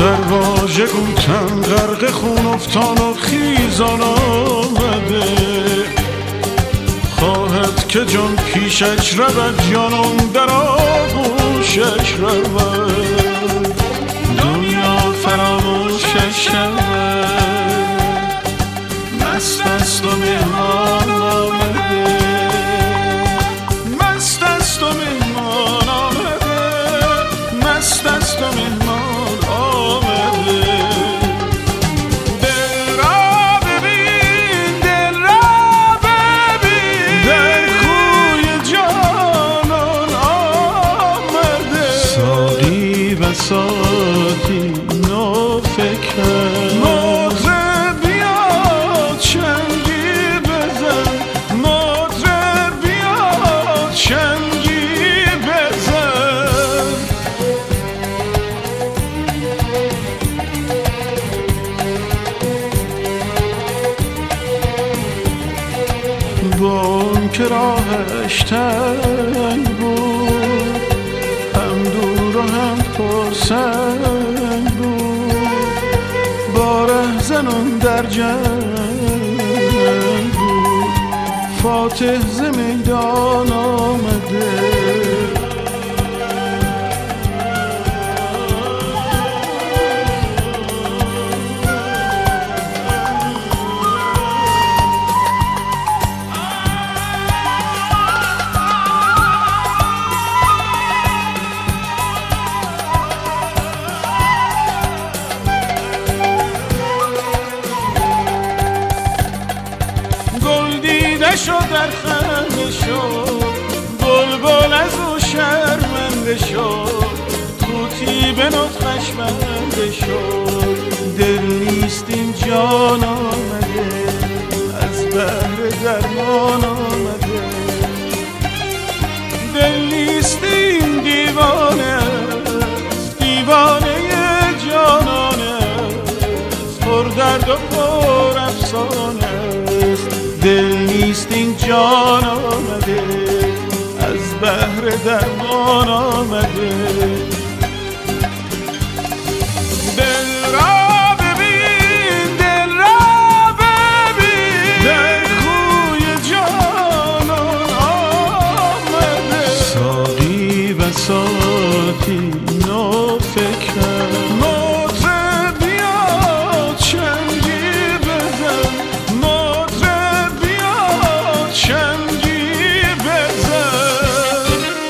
در واژه گوتن غرق خون افتان و خیزان آمده، خواهد که جان پیشش رود جانم در آغوشش رود، دنیا فراموشش شود، مست است و مهمان آمده، مست است و مهمان آمده، مست است و مهمان آمده. دل را ببین، دل را ببین، در کوی جانان آمده، ساقی و ساقی نو فکر مطرب بیا چنگی بزن، مطرب بیا چنگی بزن. با اون که راهش تنگ بود، هم دور و هم پرسنگ بود، با رهزنان در جنگ بود، فاتح ز میدان آمده. شد در خنده شد، بلبل از او شرمنده شد، طوطی به نطقش بنده شد، دل نیست این جان آمده، از بحر درمان آمده، دل نیست این دیوانه است، دیوانه جانانه است، پر درد و پر افسانه است، دل نیست این جان آمده، از بحر درمان آمده. دل را ببین، دل را ببین، در کوی جانان آمده، ساقی و ساقی نو فکر مطرب بیا چنگی بزن، چنگی بزن.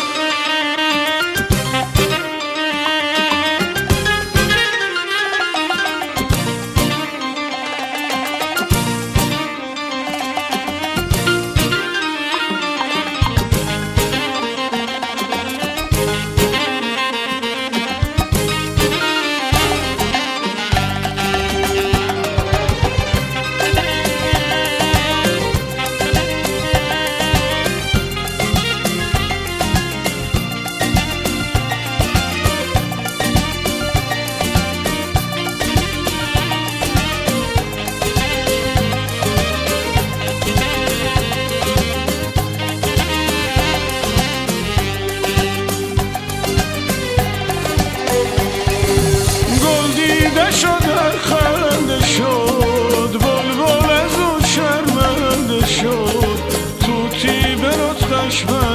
شد در خنده شد، بلبل از او شرمنده شد، طوطی به نطقش